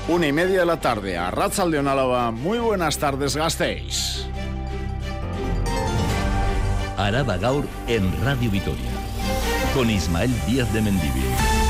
1:30 de la tarde, Arratsaldeon Álava. Muy buenas tardes, Gasteiz. Araba Gaur en Radio Vitoria, con Ismael Díaz de Mendívil.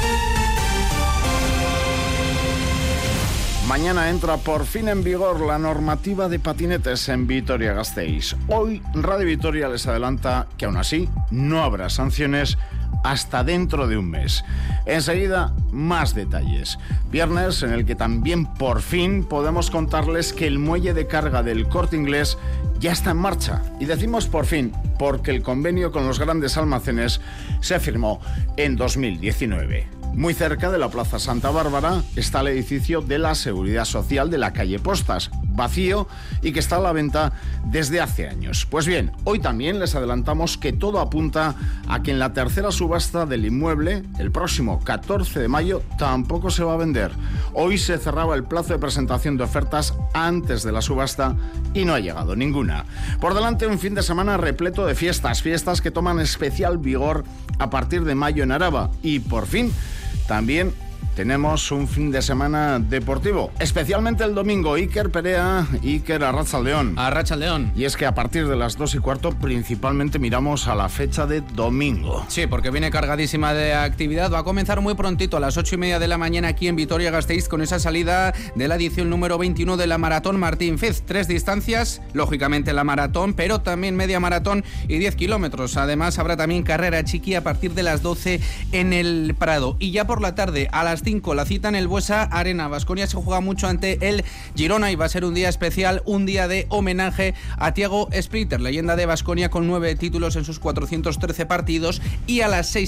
Mañana entra por fin en vigor la normativa de patinetes en Vitoria-Gasteiz. Hoy Radio Vitoria les adelanta que aún así no habrá sanciones hasta dentro de un mes. Enseguida, más detalles. Viernes en el que también por fin podemos contarles que el muelle de carga del Corte Inglés ya está en marcha. Y decimos por fin porque el convenio con los grandes almacenes se firmó en 2019. Muy cerca de la Plaza Santa Bárbara está el edificio de la Seguridad Social de la calle Postas, vacío y que está a la venta desde hace años. Pues bien, hoy también les adelantamos que todo apunta a que en la tercera subasta del inmueble, el próximo 14 de mayo, tampoco se va a vender. Hoy se cerraba el plazo de presentación de ofertas antes de la subasta y no ha llegado ninguna. Por delante un fin de semana repleto de fiestas que toman especial vigor a partir de mayo en Araba y por fin también tenemos un fin de semana deportivo, especialmente el domingo. Iker Perea, Iker, Arratsaldeon. Arratsaldeon. Y es que a partir de las 2:15 principalmente miramos a la fecha de domingo. Sí, porque viene cargadísima de actividad. Va a comenzar muy prontito, a las 8:30 de la mañana aquí en Vitoria-Gasteiz, con esa salida de la edición número 21 de la Maratón Martín Fez. 3 distancias, lógicamente la maratón, pero también media maratón y 10 kilómetros. Además, habrá también carrera chiqui a partir de las 12 en el Prado. Y ya por la tarde, a las 5, la cita en el Buesa Arena. Baskonia se juega mucho ante el Girona y va a ser un día especial, un día de homenaje a Thiago Splitter, leyenda de Baskonia con 9 títulos en sus 413 partidos. Y a las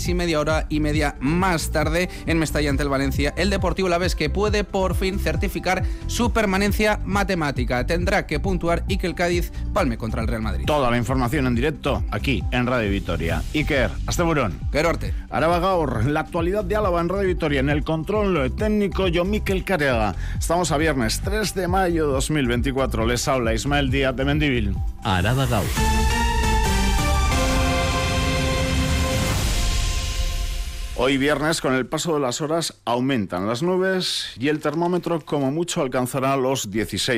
6:30 más tarde en Mestalla ante el Valencia, el Deportivo Alavés, que puede por fin certificar su permanencia matemática. Tendrá que puntuar y que el Cádiz palme contra el Real Madrid. Toda la información en directo aquí en Radio Vitoria. Iker, asteburón. Gerorte. Araba Gaur, la actualidad de Álava en Radio Vitoria. En el control técnico, yo, Mikel Carega. Estamos a viernes 3 de mayo de 2024. Les habla Ismael Díaz de Mendívil. Araba Gaur. Hoy viernes, con el paso de las horas, aumentan las nubes y el termómetro como mucho alcanzará los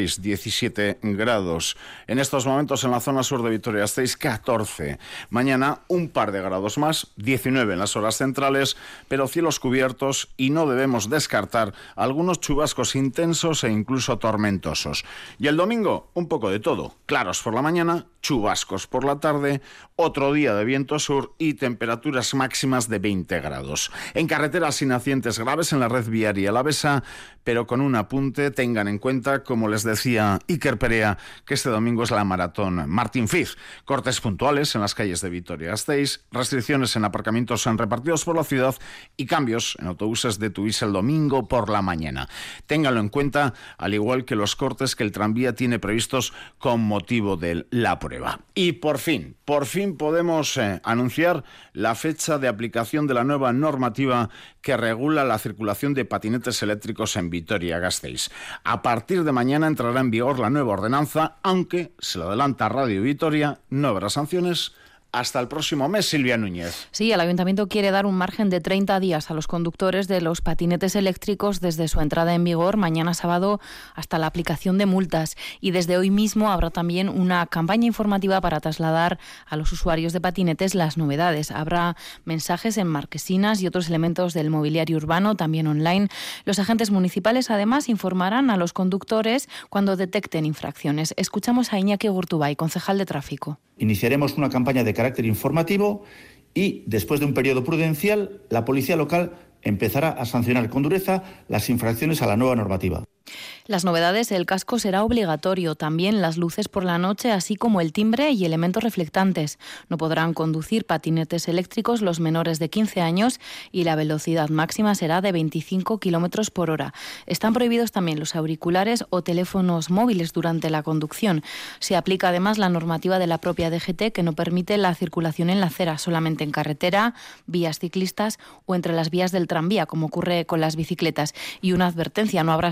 16-17 grados. En estos momentos en la zona sur de Vitoria-Gasteiz 14. Mañana un par de grados más, 19 en las horas centrales, pero cielos cubiertos y no debemos descartar algunos chubascos intensos e incluso tormentosos. Y el domingo, un poco de todo. Claros por la mañana, chubascos por la tarde, otro día de viento sur y temperaturas máximas de 20 grados. En carreteras sin accidentes graves en la red viaria alavesa, pero con un apunte: tengan en cuenta, como les decía Iker Perea, que este domingo es la maratón Martín Fez. Cortes puntuales en las calles de Vitoria-Gasteiz, restricciones en aparcamientos repartidos por la ciudad y cambios en autobuses de Tuís el domingo por la mañana. Ténganlo en cuenta, al igual que los cortes que el tranvía tiene previstos con motivo de la prueba. Y por fin podemos anunciar la fecha de aplicación de la nueva normativa que regula la circulación de patinetes eléctricos en Vitoria-Gasteiz. A partir de mañana entrará en vigor la nueva ordenanza, aunque, se lo adelanta Radio Vitoria, no habrá sanciones hasta el próximo mes. Silvia Núñez. Sí, el Ayuntamiento quiere dar un margen de 30 días a los conductores de los patinetes eléctricos desde su entrada en vigor mañana sábado hasta la aplicación de multas. Y desde hoy mismo habrá también una campaña informativa para trasladar a los usuarios de patinetes las novedades. Habrá mensajes en marquesinas y otros elementos del mobiliario urbano, también online. Los agentes municipales además informarán a los conductores cuando detecten infracciones. Escuchamos a Iñaki Gurtubay, concejal de tráfico. Iniciaremos una campaña de carácter informativo y, después de un periodo prudencial, la policía local empezará a sancionar con dureza las infracciones a la nueva normativa. Las novedades: el casco será obligatorio, también las luces por la noche, así como el timbre y elementos reflectantes. No podrán conducir patinetes eléctricos los menores de 15 años y la velocidad máxima será de 25 km por hora. Están prohibidos también los auriculares o teléfonos móviles durante la conducción. Se aplica además la normativa de la propia DGT, que no permite la circulación en la acera, solamente en carretera, vías ciclistas o entre las vías del tranvía, como ocurre con las bicicletas. Y una advertencia: no habrá sanciones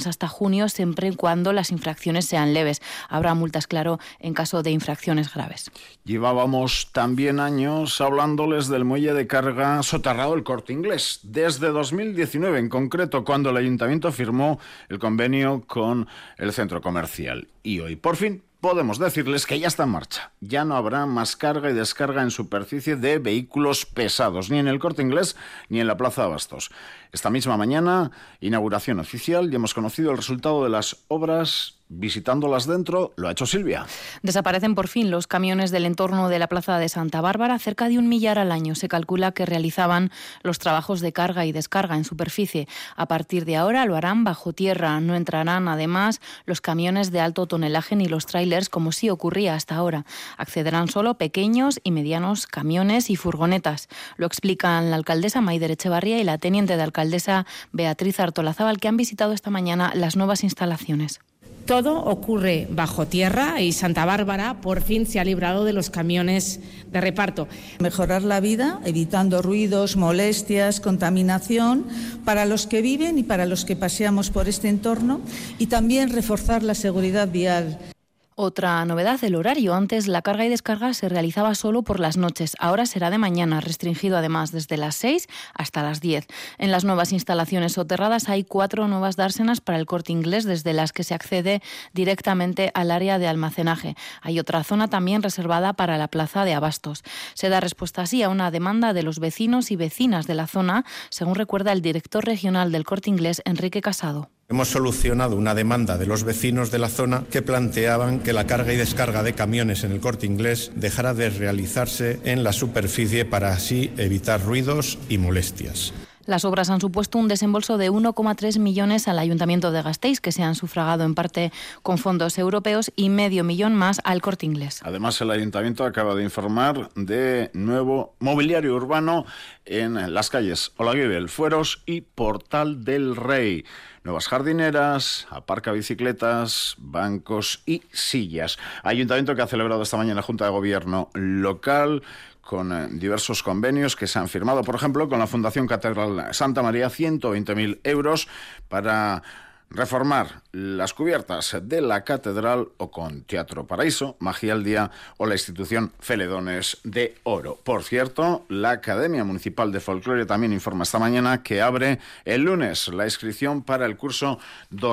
hasta junio, siempre y cuando las infracciones sean leves. Habrá multas, claro, en caso de infracciones graves. Llevábamos también años hablándoles del muelle de carga soterrado El Corte Inglés, desde 2019 en concreto, cuando el Ayuntamiento firmó el convenio con el centro comercial. Y hoy, por fin, podemos decirles que ya está en marcha. Ya no habrá más carga y descarga en superficie de vehículos pesados, ni en El Corte Inglés ni en la Plaza de Abastos. Esta misma mañana, inauguración oficial, y hemos conocido el resultado de las obras. Visitándolas dentro, lo ha hecho Silvia. Desaparecen por fin los camiones del entorno de la Plaza de Santa Bárbara. Cerca de 1 millar al año se calcula que realizaban los trabajos de carga y descarga en superficie. A partir de ahora lo harán bajo tierra. No entrarán, además, los camiones de alto tonelaje ni los tráilers, como sí ocurría hasta ahora. Accederán solo pequeños y medianos camiones y furgonetas. Lo explican la alcaldesa Maider Echevarría y la teniente de alcaldesa Beatriz Artolazábal, que han visitado esta mañana las nuevas instalaciones. Todo ocurre bajo tierra y Santa Bárbara por fin se ha librado de los camiones de reparto. Mejorar la vida, evitando ruidos, molestias, contaminación para los que viven y para los que paseamos por este entorno, y también reforzar la seguridad vial. Otra novedad, el horario. Antes la carga y descarga se realizaba solo por las noches. Ahora será de mañana, restringido además desde las 6 hasta las 10. En las nuevas instalaciones soterradas hay 4 nuevas dársenas para El Corte Inglés, desde las que se accede directamente al área de almacenaje. Hay otra zona también reservada para la Plaza de Abastos. Se da respuesta así a una demanda de los vecinos y vecinas de la zona, según recuerda el director regional del Corte Inglés, Enrique Casado. Hemos solucionado una demanda de los vecinos de la zona que planteaban que la carga y descarga de camiones en El Corte Inglés dejara de realizarse en la superficie para así evitar ruidos y molestias. Las obras han supuesto un desembolso de 1,3 millones al Ayuntamiento de Gasteiz, que se han sufragado en parte con fondos europeos, y medio millón más al Corte Inglés. Además, el Ayuntamiento acaba de informar de nuevo mobiliario urbano en las calles Olaguibel, Fueros y Portal del Rey. Nuevas jardineras, aparcabicicletas, bancos y sillas. Ayuntamiento que ha celebrado esta mañana la Junta de Gobierno local con diversos convenios que se han firmado, por ejemplo, con la Fundación Catedral Santa María, 120.000 euros para reformar las cubiertas de la catedral, o con Teatro Paraíso, Magia al Día o la institución Feledones de Oro. Por cierto, la Academia Municipal de Folclore también informa esta mañana que abre el lunes la inscripción para el curso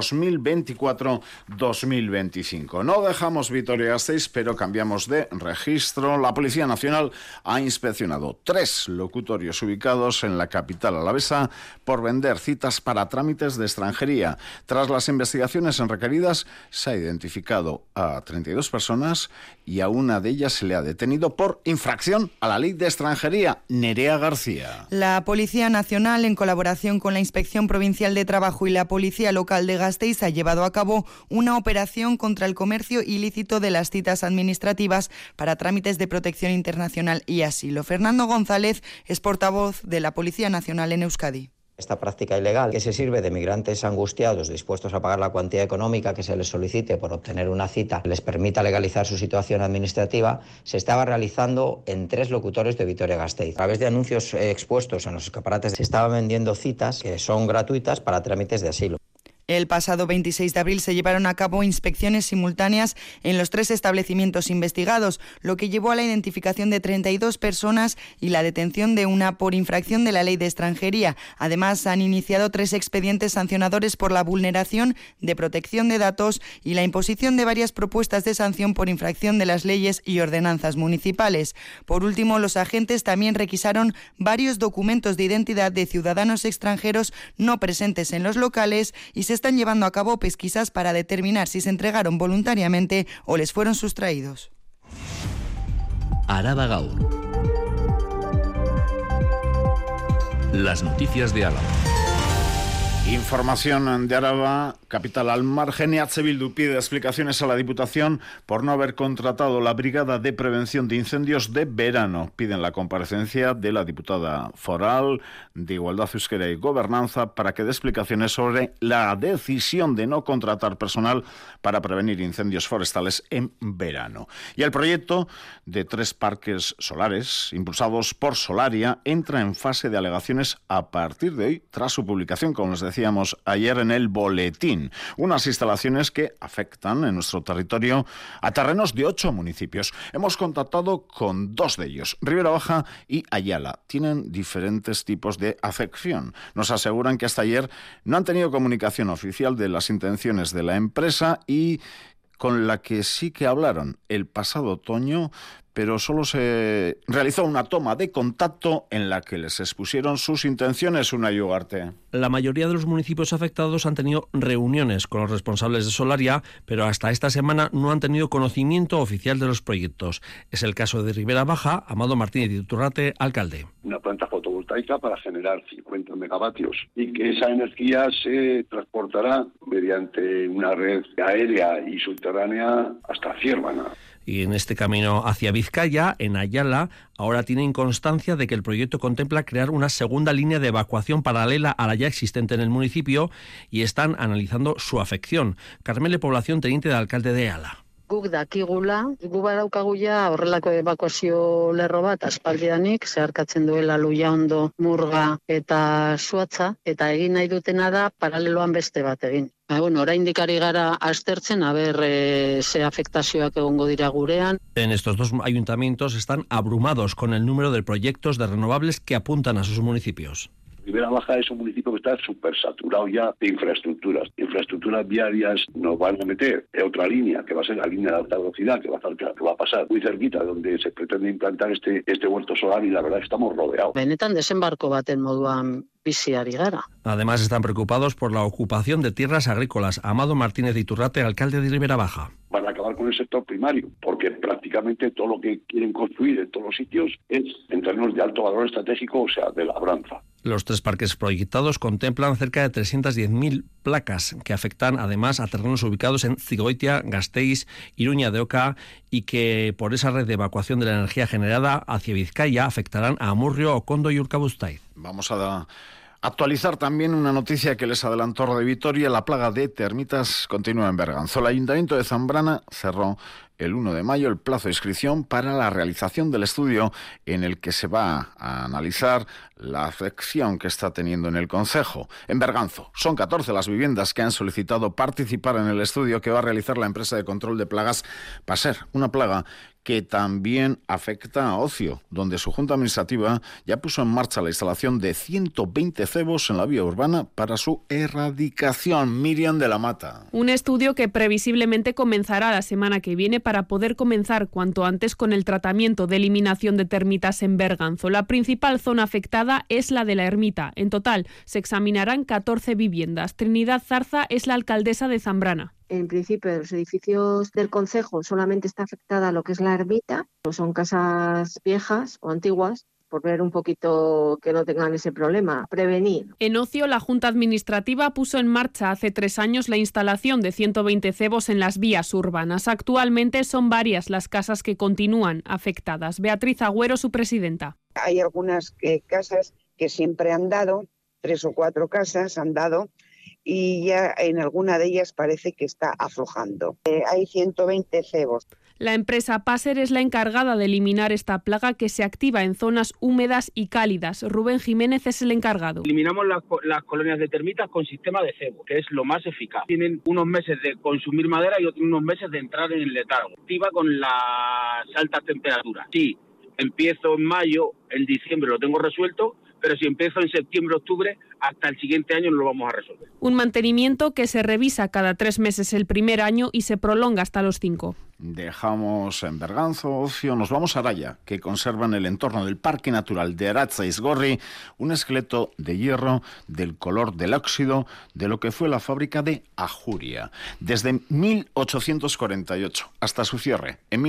2024-2025. No dejamos Vitoria-Gasteiz, pero cambiamos de registro. La Policía Nacional ha inspeccionado 3 locutorios ubicados en la capital alavesa por vender citas para trámites de extranjería. Tras las investigaciones requeridas, se ha identificado a 32 personas y a una de ellas se le ha detenido por infracción a la ley de extranjería. Nerea García. La Policía Nacional, en colaboración con la Inspección Provincial de Trabajo y la Policía Local de Gasteiz, ha llevado a cabo una operación contra el comercio ilícito de las citas administrativas para trámites de protección internacional y asilo. Fernando González es portavoz de la Policía Nacional en Euskadi. Esta práctica ilegal, que se sirve de migrantes angustiados dispuestos a pagar la cuantía económica que se les solicite por obtener una cita, les permita legalizar su situación administrativa, se estaba realizando en 3 locutorios de Vitoria-Gasteiz. A través de anuncios expuestos en los escaparates se estaban vendiendo citas que son gratuitas para trámites de asilo. El pasado 26 de abril se llevaron a cabo inspecciones simultáneas en los 3 establecimientos investigados, lo que llevó a la identificación de 32 personas y la detención de una por infracción de la ley de extranjería. Además, han iniciado 3 expedientes sancionadores por la vulneración de protección de datos y la imposición de varias propuestas de sanción por infracción de las leyes y ordenanzas municipales. Por último, los agentes también requisaron varios documentos de identidad de ciudadanos extranjeros no presentes en los locales y se están llevando a cabo pesquisas para determinar si se entregaron voluntariamente o les fueron sustraídos. Araba Gaur. Las noticias de Álava. Información de Araba, capital al margen. EH Bildu pide explicaciones a la Diputación por no haber contratado la Brigada de Prevención de Incendios de verano. Piden la comparecencia de la diputada foral de Igualdad, Euskera y Gobernanza para que dé explicaciones sobre la decisión de no contratar personal para prevenir incendios forestales en verano. Y el proyecto de 3 parques solares impulsados por Solaria entra en fase de alegaciones a partir de hoy, tras su publicación, como les decía decíamos ayer en el boletín. Unas instalaciones que afectan en nuestro territorio a terrenos de 8 municipios. Hemos contactado con 2 de ellos, Ribera Baja y Ayala. Tienen diferentes tipos de afección. Nos aseguran que hasta ayer no han tenido comunicación oficial de las intenciones de la empresa y con la que sí que hablaron el pasado otoño, pero solo se realizó una toma de contacto en la que les expusieron sus intenciones. Unai Ugarte. La mayoría de los municipios afectados han tenido reuniones con los responsables de Solaria, pero hasta esta semana no han tenido conocimiento oficial de los proyectos. Es el caso de Ribera Baja. Amado Martínez Iturrate, alcalde. Una planta fotovoltaica para generar 50 megavatios y que esa energía se transportará mediante una red aérea y subterránea hasta Ciervana. Y en este camino hacia Vizcaya, en Ayala, ahora tienen constancia de que el proyecto contempla crear una segunda línea de evacuación paralela a la ya existente en el municipio y están analizando su afección. Carmele Población, teniente de alcalde de Ayala. Guk dakigula, gu badaukagu ja horrelako ebakuazio lerro bat aspaldidanik, zeharkatzen duela Lujaondo, Murga eta Suatza, eta egin nahi dutena da paraleloan beste bat egin. Oraindik ari gara aztertzen, ze afektazioak egongo dira gurean. En estos 2 ayuntamientos están abrumados con el número de proyectos de renovables que apuntan a sus municipios. Ribera Baja es un municipio que está súper saturado ya de infraestructuras. Infraestructuras viarias nos van a meter otra línea, que va a ser la línea de alta velocidad, que va a pasar muy cerquita donde se pretende implantar este huerto solar y la verdad estamos rodeados. Benetan desembarko baten moduan bizi ari gara. Además están preocupados por la ocupación de tierras agrícolas. Amado Martínez Iturrate, alcalde de Ribera Baja. Van a acabar con el sector primario, porque prácticamente todo lo que quieren construir en todos los sitios es en terrenos de alto valor estratégico, o sea, de labranza. Los 3 parques proyectados contemplan cerca de 310.000 placas que afectan además a terrenos ubicados en Zigoitia, Gasteiz, Iruña de Oca y que por esa red de evacuación de la energía generada hacia Vizcaya afectarán a Amurrio, Okondo y Urkabustaiz. Vamos a actualizar también una noticia que les adelantó Radio Vitoria. La plaga de termitas continúa en Berganzo. El Ayuntamiento de Zambrana cerró el 1 de mayo el plazo de inscripción para la realización del estudio en el que se va a analizar la afección que está teniendo en el concejo. En Berganzo son 14 las viviendas que han solicitado participar en el estudio que va a realizar la empresa de control de plagas PASER, una plaga que también afecta a Ocio, donde su Junta Administrativa ya puso en marcha la instalación de 120 cebos en la vía urbana para su erradicación. Miriam de la Mata. Un estudio que previsiblemente comenzará la semana que viene para poder comenzar cuanto antes con el tratamiento de eliminación de termitas en Berganzo. La principal zona afectada es la de la Ermita. En total, se examinarán 14 viviendas. Trinidad Zarza es la alcaldesa de Zambrana. En principio, de los edificios del concejo solamente está afectada lo que es la ermita, son casas viejas o antiguas, por ver un poquito que no tengan ese problema, prevenir. En Ocio, la Junta Administrativa puso en marcha hace 3 años la instalación de 120 cebos en las vías urbanas. Actualmente son varias las casas que continúan afectadas. Beatriz Agüero, su presidenta. Hay algunas casas que siempre han dado, 3 o 4 casas han dado, y ya en alguna de ellas parece que está aflojando. Hay 120 cebos. La empresa PASER es la encargada de eliminar esta plaga que se activa en zonas húmedas y cálidas. Rubén Jiménez es el encargado. Eliminamos las colonias de termitas con sistema de cebo, que es lo más eficaz. Tienen unos meses de consumir madera y otros unos meses de entrar en el letargo. Activa con las altas temperaturas. Sí, empiezo en mayo, en diciembre lo tengo resuelto, pero si empiezo en septiembre, octubre, hasta el siguiente año no lo vamos a resolver. Un mantenimiento que se revisa cada 3 meses el primer año y se prolonga hasta los 5. Dejamos en Berganzo, Ocio, nos vamos a Araya, que conserva en el entorno del Parque Natural de Aratza-Izgorri un esqueleto de hierro del color del óxido de lo que fue la fábrica de Ajuria. Desde 1848 hasta su cierre en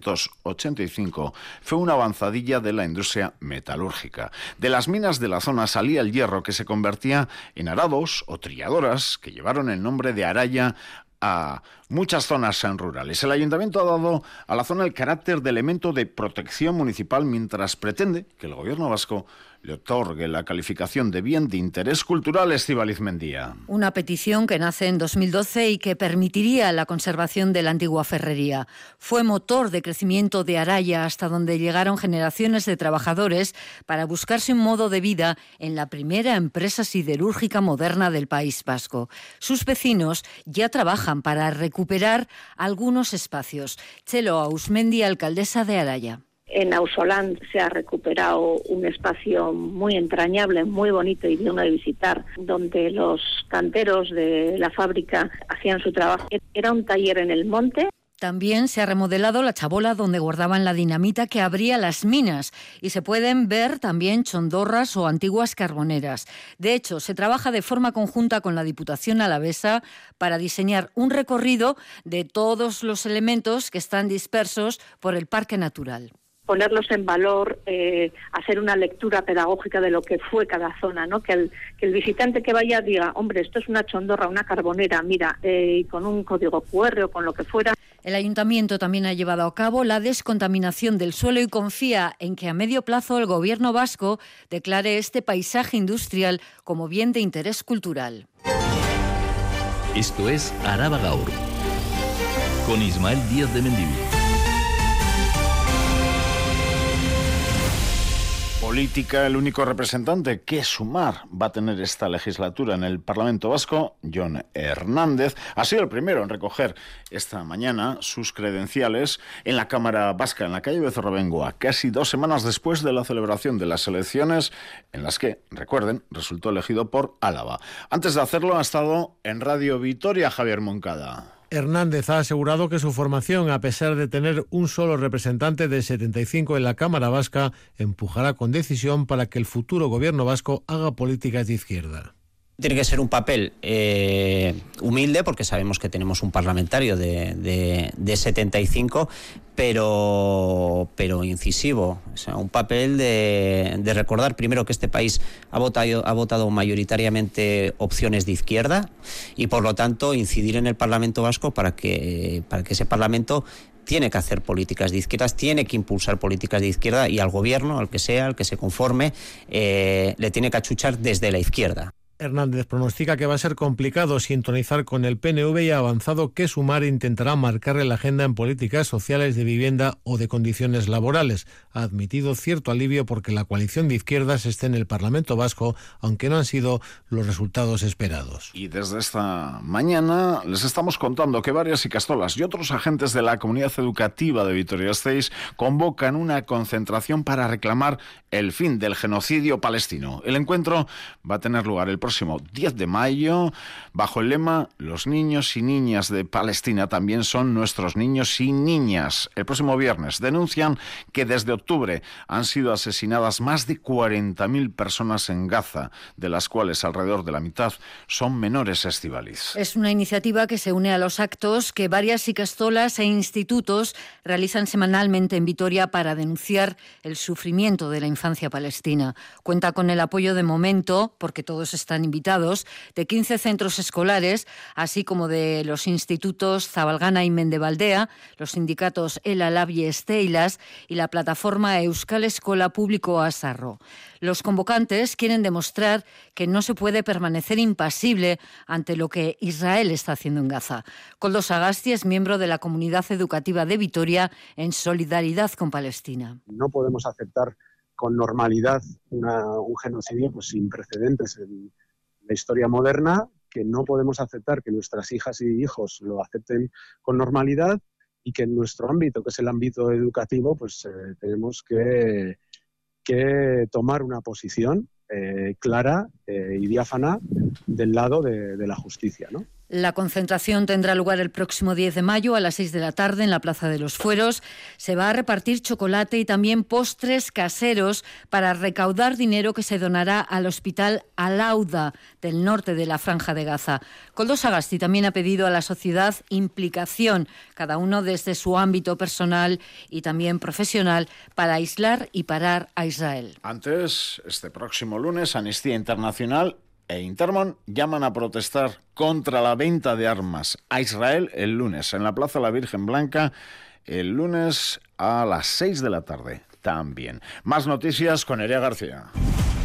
1985 fue una avanzadilla de la industria metalúrgica. De las minas de la zona salía el hierro que se convertía en arados o trilladoras que llevaron el nombre de Araya a muchas zonas rurales. El ayuntamiento ha dado a la zona el carácter de elemento de protección municipal mientras pretende que el gobierno vasco le otorgue la calificación de bien de interés cultural. Estíbaliz Mendía. Una petición que nace en 2012 y que permitiría la conservación de la antigua ferrería. Fue motor de crecimiento de Araya, hasta donde llegaron generaciones de trabajadores para buscarse un modo de vida en la primera empresa siderúrgica moderna del País Vasco. Sus vecinos ya trabajan para recuperar algunos espacios. Txelo Ausmendi, alcaldesa de Araya. En Ausolán se ha recuperado un espacio muy entrañable, muy bonito y digno de visitar, donde los canteros de la fábrica hacían su trabajo. Era un taller en el monte. También se ha remodelado la chabola donde guardaban la dinamita que abría las minas y se pueden ver también chondorras o antiguas carboneras. De hecho, se trabaja de forma conjunta con la Diputación alavesa para diseñar un recorrido de todos los elementos que están dispersos por el Parque Natural. Ponerlos en valor, hacer una lectura pedagógica de lo que fue cada zona, ¿no? Que el visitante que vaya diga, hombre, esto es una chondorra, una carbonera, mira, con un código QR o con lo que fuera. El Ayuntamiento también ha llevado a cabo la descontaminación del suelo y confía en que a medio plazo el Gobierno vasco declare este paisaje industrial como bien de interés cultural. Esto es Araba Gaur, con Ismael Díaz de Mendivil. Política, el único representante que Sumar va a tener esta legislatura en el Parlamento Vasco, Jon Hernández, ha sido el primero en recoger esta mañana sus credenciales en la Cámara Vasca, en la calle Becerra-Bengoa, casi 2 semanas después de la celebración de las elecciones en las que, recuerden, resultó elegido por Álava. Antes de hacerlo ha estado en Radio Vitoria Javier Moncada. Hernández ha asegurado que su formación, a pesar de tener un solo representante de 75 en la Cámara Vasca, empujará con decisión para que el futuro gobierno vasco haga políticas de izquierda. Tiene que ser un papel humilde, porque sabemos que tenemos un parlamentario de 75, pero incisivo. O sea, un papel de recordar primero que este país ha votado mayoritariamente opciones de izquierda y, por lo tanto, incidir en el Parlamento Vasco para que ese Parlamento tiene que hacer políticas de izquierdas, tiene que impulsar políticas de izquierda, y al gobierno, al que sea, al que se conforme, le tiene que achuchar desde la izquierda. Hernández pronostica que va a ser complicado sintonizar con el PNV y ha avanzado que Sumar intentará marcarle la agenda en políticas sociales, de vivienda o de condiciones laborales. Ha admitido cierto alivio porque la coalición de izquierdas esté en el Parlamento Vasco, aunque no han sido los resultados esperados. Y desde esta mañana les estamos contando que varias ikastolas y otros agentes de la comunidad educativa de Vitoria-Gasteiz convocan una concentración para reclamar el fin del genocidio palestino. El encuentro va a tener lugar el próximo 10 de mayo, bajo el lema «Los niños y niñas de Palestina también son nuestros niños y niñas». El próximo viernes denuncian que desde octubre han sido asesinadas más de 40.000 personas en Gaza, de las cuales alrededor de la mitad son menores. Estíbaliz. Es una iniciativa que se une a los actos que varias ikastolas e institutos realizan semanalmente en Vitoria para denunciar el sufrimiento de la infancia palestina. Cuenta con el apoyo de momento, porque todos están invitados, de 15 centros escolares, así como de los institutos Zabalgana y Mendebaldea, los sindicatos El Alab y Esteilas y la plataforma Euskal Eskola Público Asarro. Los convocantes quieren demostrar que no se puede permanecer impasible ante lo que Israel está haciendo en Gaza. Koldo Sagasti es miembro de la comunidad educativa de Vitoria en solidaridad con Palestina. No podemos aceptar con normalidad un genocidio pues sin precedentes en la historia moderna, que no podemos aceptar que nuestras hijas y hijos lo acepten con normalidad, y que en nuestro ámbito, que es el ámbito educativo, pues tenemos que tomar una posición clara y diáfana del lado de la justicia, ¿no? La concentración tendrá lugar el próximo 10 de mayo a las 6 de la tarde en la Plaza de los Fueros. Se va a repartir chocolate y también postres caseros para recaudar dinero que se donará al Hospital Al-Auda del norte de la Franja de Gaza. Koldo Sagasti también ha pedido a la sociedad implicación, cada uno desde su ámbito personal y también profesional, para aislar y parar a Israel. Antes, este próximo lunes, Amnistía Internacional e Intermon llaman a protestar contra la venta de armas a Israel el lunes en la Plaza de la Virgen Blanca, el lunes a las 6 de la tarde también. Más noticias con Nerea García.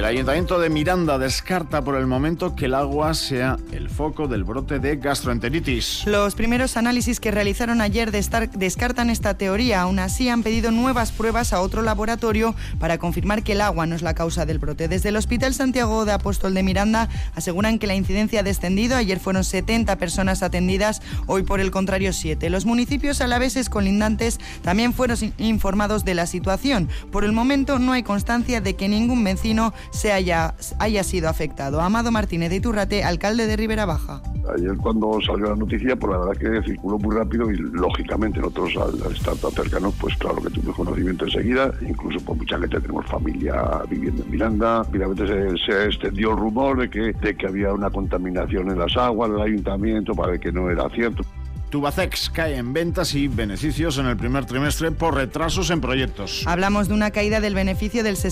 El Ayuntamiento de Miranda descarta por el momento que el agua sea el foco del brote de gastroenteritis. Los primeros análisis que realizaron ayer descartan esta teoría. Aún así, han pedido nuevas pruebas a otro laboratorio para confirmar que el agua no es la causa del brote. Desde el Hospital Santiago de Apóstol de Miranda aseguran que la incidencia ha descendido. Ayer fueron 70 personas atendidas, hoy por el contrario 7. Los municipios alaveses colindantes también fueron informados de la situación. Por el momento no hay constancia de que ningún vecino haya sido afectado. Amado Martínez de Iturrate, alcalde de Ribera Baja. Ayer cuando salió la noticia, pues la verdad que circuló muy rápido y lógicamente nosotros al estar tan cercanos, pues claro que tuvimos conocimiento enseguida, incluso por mucha gente tenemos familia viviendo en Miranda. Finalmente se extendió el rumor de que había una contaminación en las aguas del ayuntamiento, para que no era cierto. Tubacex cae en ventas y beneficios en el primer trimestre por retrasos en proyectos. Hablamos de una caída del beneficio del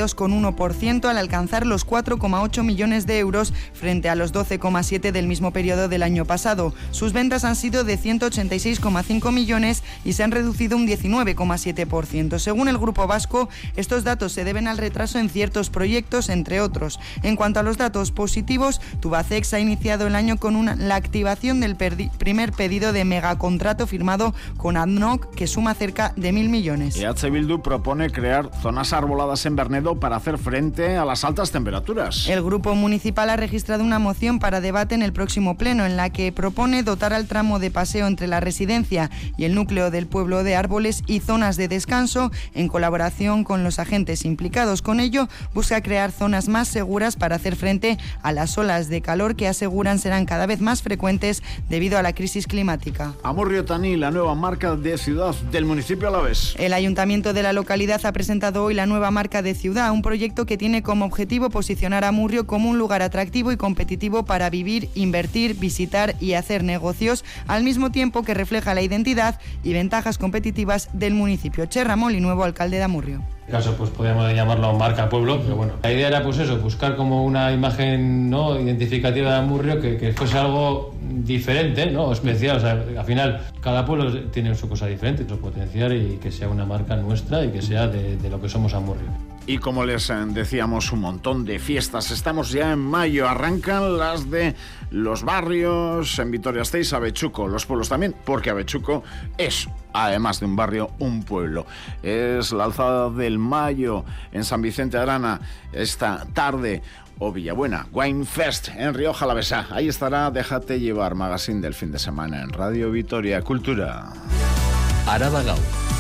62,1% al alcanzar los 4,8 millones de euros frente a los 12,7 del mismo periodo del año pasado. Sus ventas han sido de 186,5 millones y se han reducido un 19,7%. Según el Grupo Vasco, estos datos se deben al retraso en ciertos proyectos, entre otros. En cuanto a los datos positivos, Tubacex ha iniciado el año con la activación del primer pedido de megacontrato firmado con ADNOC, que suma cerca de 1.000 millones. EH Bildu propone crear zonas arboladas en Bernedo para hacer frente a las altas temperaturas. El grupo municipal ha registrado una moción para debate en el próximo pleno, en la que propone dotar al tramo de paseo entre la residencia y el núcleo del pueblo de árboles y zonas de descanso, en colaboración con los agentes implicados. Con ello, busca crear zonas más seguras para hacer frente a las olas de calor que aseguran serán cada vez más frecuentes debido a la crisis climática. Amurrio Taní, la nueva marca de ciudad del municipio alavés. El ayuntamiento de la localidad ha presentado hoy la nueva marca de ciudad, un proyecto que tiene como objetivo posicionar a Amurrio como un lugar atractivo y competitivo para vivir, invertir, visitar y hacer negocios, al mismo tiempo que refleja la identidad y ventajas competitivas del municipio. Cherra Molinuevo, alcalde de Amurrio. En este caso, pues podríamos llamarlo marca pueblo, pero bueno, la idea era pues eso, buscar como una imagen, ¿no?, identificativa de Amurrio que fuese algo diferente, ¿no?, especial. O sea, al final cada pueblo tiene su cosa diferente, su potencial, y que sea una marca nuestra y que sea de lo que somos Amurrio. Y como les decíamos, un montón de fiestas. Estamos ya en mayo, arrancan las de los barrios en Vitoria-Gasteiz, Avechuco, los pueblos también, porque Avechuco es, además de un barrio, un pueblo. Es la alzada del Mayo en San Vicente de Arana esta tarde, o Villabuena, Wine Fest en Rioja Alavesa. Ahí estará Déjate Llevar, magazine del fin de semana en Radio Vitoria Cultura. Araba Gaur.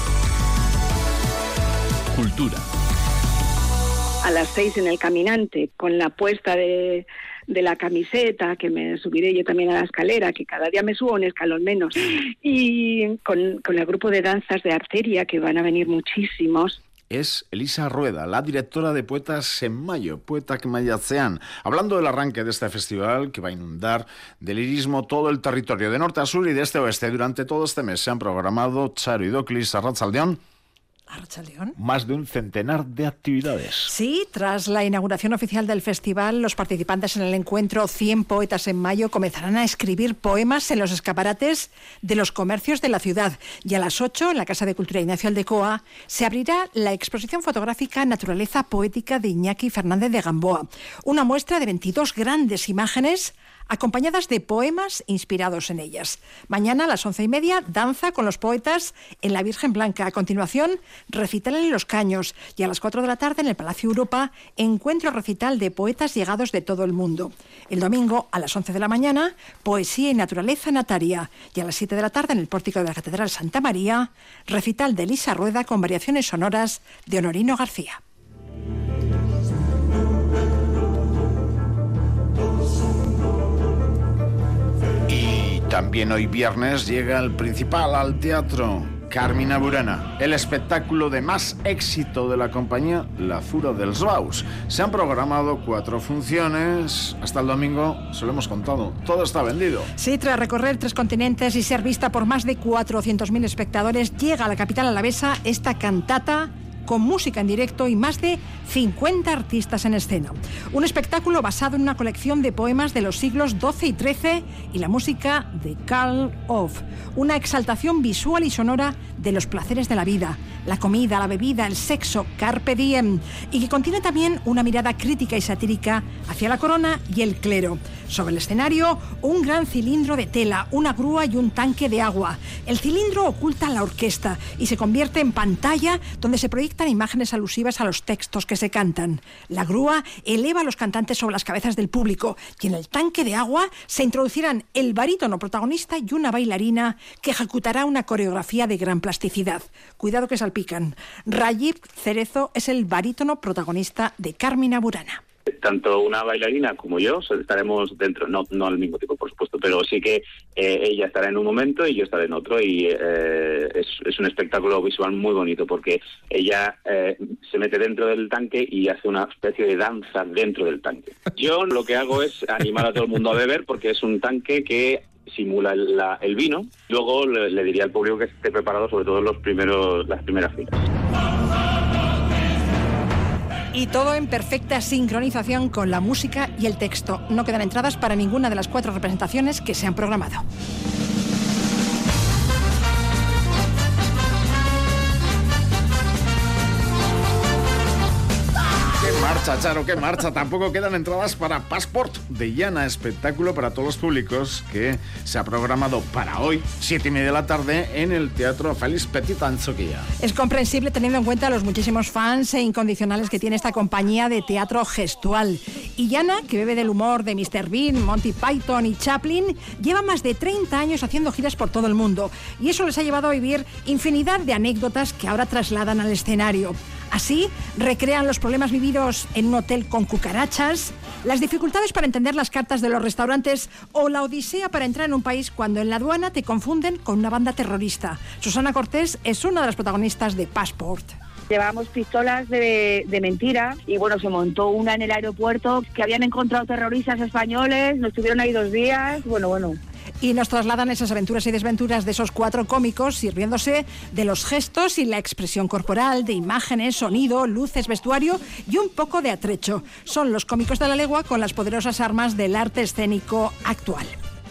Cultura. A las 6 en El Caminante, con la puesta de la camiseta, que me subiré yo también a la escalera, que cada día me subo un escalón menos, y con el grupo de danzas de Arteria, que van a venir muchísimos. Es Elisa Rueda, la directora de Poetas en Mayo, Poetak Maiatzean, hablando del arranque de este festival que va a inundar de lirismo todo el territorio, de norte a sur y de este a oeste. Durante todo este mes se han programado, Charo y Doclis, Arratsaldeón, más de un centenar de actividades. Sí, tras la inauguración oficial del festival, los participantes en el encuentro 100 Poetas en Mayo comenzarán a escribir poemas en los escaparates de los comercios de la ciudad. Y a las 8, en la Casa de Cultura Ignacio Aldecoa, se abrirá la exposición fotográfica Naturaleza Poética de Iñaki Fernández de Gamboa. Una muestra de 22 grandes imágenes acompañadas de poemas inspirados en ellas. Mañana a las 11:30, danza con los poetas en la Virgen Blanca. A continuación, recital en Los Caños. Y a las 4 de la tarde, en el Palacio Europa, encuentro recital de poetas llegados de todo el mundo. El domingo, a las 11 de la mañana, poesía y naturaleza nataria. Y a las 7 de la tarde, en el pórtico de la Catedral Santa María, recital de Elisa Rueda con variaciones sonoras de Honorino García. También hoy viernes llega el principal al teatro, Carmina Burana, el espectáculo de más éxito de la compañía La Fura dels Baus. Se han programado 4 funciones, hasta el domingo, se lo hemos contado, todo está vendido. Sí, tras recorrer 3 continentes y ser vista por más de 400.000 espectadores, llega a la capital alavesa esta cantata con música en directo y más de 50 artistas en escena. Un espectáculo basado en una colección de poemas de los siglos XII y XIII y la música de Carl Orff. Una exaltación visual y sonora de los placeres de la vida, la comida, la bebida, el sexo, carpe diem, y que contiene también una mirada crítica y satírica hacia la corona y el clero. Sobre el escenario, un gran cilindro de tela, una grúa y un tanque de agua. El cilindro oculta la orquesta y se convierte en pantalla donde se proyectan imágenes alusivas a los textos que se cantan. La grúa eleva a los cantantes sobre las cabezas del público y en el tanque de agua se introducirán el barítono protagonista y una bailarina que ejecutará una coreografía de gran plasticidad. Cuidado que salpican. Rajiv Cerezo es el barítono protagonista de Carmina Burana. Tanto una bailarina como yo estaremos dentro, no al mismo tiempo, por supuesto, pero sí que ella estará en un momento y yo estaré en otro, y es un espectáculo visual muy bonito porque ella se mete dentro del tanque y hace una especie de danza dentro del tanque. Yo lo que hago es animar a todo el mundo a beber porque es un tanque que simula el vino. Luego le diría al público que esté preparado, sobre todo las primeras filas. Y todo en perfecta sincronización con la música y el texto. No quedan entradas para ninguna de las 4 representaciones que se han programado. Marcha, Charo, qué marcha. Tampoco quedan entradas para Passport de Llana, espectáculo para todos los públicos que se ha programado para hoy, 7:30 de la tarde, en el Teatro Félix Petit Anzoquilla. Es comprensible teniendo en cuenta los muchísimos fans e incondicionales que tiene esta compañía de teatro gestual. Y Llana, que bebe del humor de Mr. Bean, Monty Python y Chaplin, lleva más de 30 años haciendo giras por todo el mundo. Y eso les ha llevado a vivir infinidad de anécdotas que ahora trasladan al escenario. Así, recrean los problemas vividos en un hotel con cucarachas, las dificultades para entender las cartas de los restaurantes o la odisea para entrar en un país cuando en la aduana te confunden con una banda terrorista. Susana Cortés es una de las protagonistas de Passport. Llevábamos pistolas de mentira y bueno, se montó una en el aeropuerto que habían encontrado terroristas españoles, nos tuvieron ahí 2 días, bueno. Y nos trasladan esas aventuras y desventuras de esos 4 cómicos sirviéndose de los gestos y la expresión corporal, de imágenes, sonido, luces, vestuario y un poco de atrecho. Son los cómicos de la legua con las poderosas armas del arte escénico actual.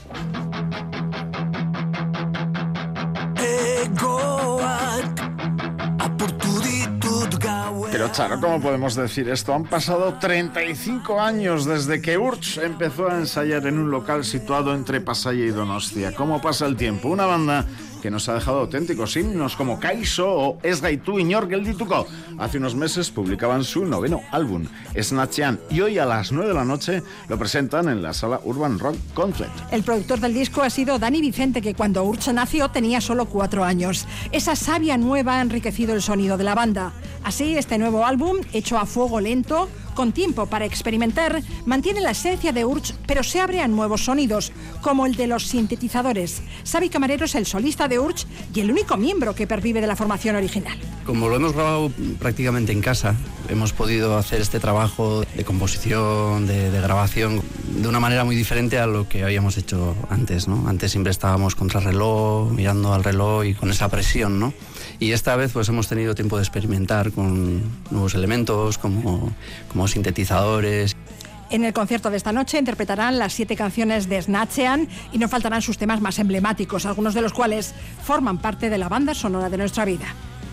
Pero Charo, ¿cómo podemos decir esto? Han pasado 35 años desde que Urch empezó a ensayar en un local situado entre Pasaia y Donostia. ¿Cómo pasa el tiempo? Una banda que nos ha dejado auténticos himnos como Kaiso o Ez Gaitu Inor Geldituko. Hace unos meses publicaban su 9º álbum, Snatchean, y hoy a las 9 de la noche lo presentan en la sala Urban Rock Concert. El productor del disco ha sido Dani Vicente, que cuando Urch nació tenía solo 4 años. Esa savia nueva ha enriquecido el sonido de la banda. Así, este nuevo álbum, hecho a fuego lento, con tiempo para experimentar, mantiene la esencia de Urch, pero se abre a nuevos sonidos, como el de los sintetizadores. Xavi Camarero es el solista de Urch y el único miembro que pervive de la formación original. Como lo hemos grabado prácticamente en casa, hemos podido hacer este trabajo de composición, de grabación, de una manera muy diferente a lo que habíamos hecho antes, ¿no? Antes siempre estábamos contra reloj, mirando al reloj y con esa presión, ¿no? Y esta vez pues hemos tenido tiempo de experimentar con nuevos elementos como sintetizadores. En el concierto de esta noche interpretarán las 7 canciones de Snatchean y no faltarán sus temas más emblemáticos, algunos de los cuales forman parte de la banda sonora de nuestra vida.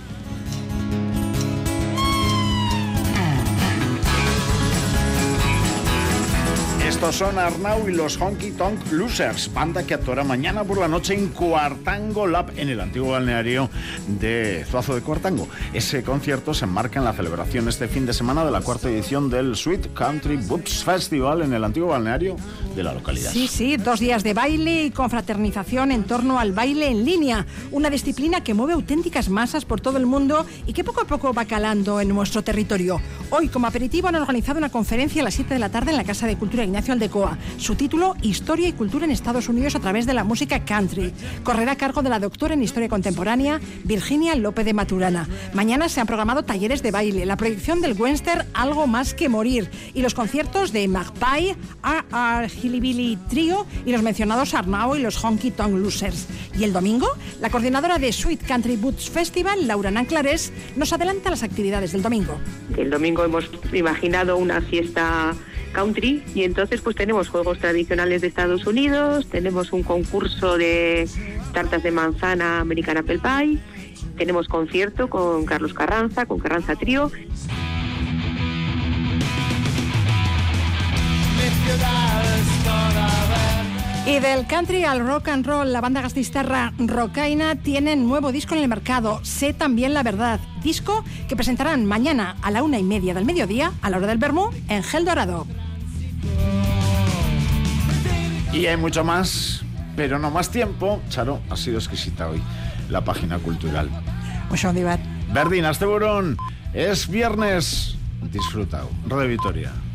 Estos son Arnau y los Honky Tonk Losers, banda que actuará mañana por la noche en Cuartango Lab, en el antiguo balneario de Zuazo de Cuartango. Ese concierto se enmarca en la celebración este fin de semana de la 4ª edición del Sweet Country Boots Festival en el antiguo balneario de la localidad. Sí, 2 días de baile y confraternización en torno al baile en línea, una disciplina que mueve auténticas masas por todo el mundo y que poco a poco va calando en nuestro territorio. Hoy, como aperitivo, han organizado una conferencia a las 7 de la tarde en la Casa de Cultura Ignacio Festival de Goa. Su título, Historia y Cultura en Estados Unidos a través de la música country. Correrá a cargo de la doctora en Historia Contemporánea, Virginia López de Maturana. Mañana se han programado talleres de baile, la proyección del western Algo Más que Morir y los conciertos de Magpie, R.R. Hillbilly Trio y los mencionados Arnau y los Honky Tonk Losers. Y el domingo, la coordinadora de Sweet Country Boots Festival, Laura Nanclares, nos adelanta las actividades del domingo. El domingo hemos imaginado una fiesta country y entonces pues tenemos juegos tradicionales de Estados Unidos, tenemos un concurso de tartas de manzana American Apple Pie, tenemos concierto con Carlos Carranza, con Carranza Trío. Y del country al rock and roll, la banda gastistarra Rocaina tiene nuevo disco en el mercado, Sé también la verdad, disco que presentarán mañana a la 1:30 del mediodía, a la hora del vermú, en Gel Dorado. Y hay mucho más, pero no más tiempo. Charo, ha sido exquisita hoy la página cultural. Mucho dibat. Berdin, asteburón, es viernes. Disfrutado. Radio Vitoria.